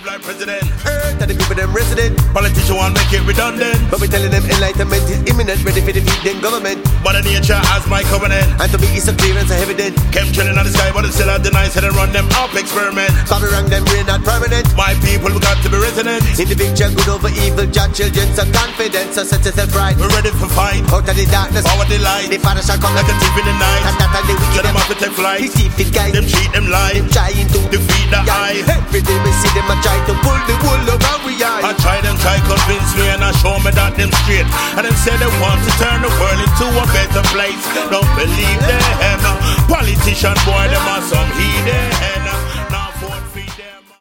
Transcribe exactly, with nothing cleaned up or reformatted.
like president. Earth and the people them resident. Politicians want make it redundant, but we telling them enlightenment is imminent, ready for defeat them government. Mother Nature as my covenant, and to me it's a clearance and evident. Kept chilling on the sky, but it's still at the night, and run them up experiment. Bobby rang them brain not permanent. My people we got to be resonant. Individual good over evil, judge children, so confidence, so set yourself right. We're ready for fight. Out of the darkness, power the light. The father shall come like a thief in the night. And that and the wicked them have to take flight. The thief is guide. Them cheat, them lie. Them trying to defeat the yeah. eye. Every day we see them a try to pull the wool over we eye. I try them, try convince me, and I show me that them straight. And them say they want to turn the world into a better place. Don't believe them. Politician boy, them are some heathen.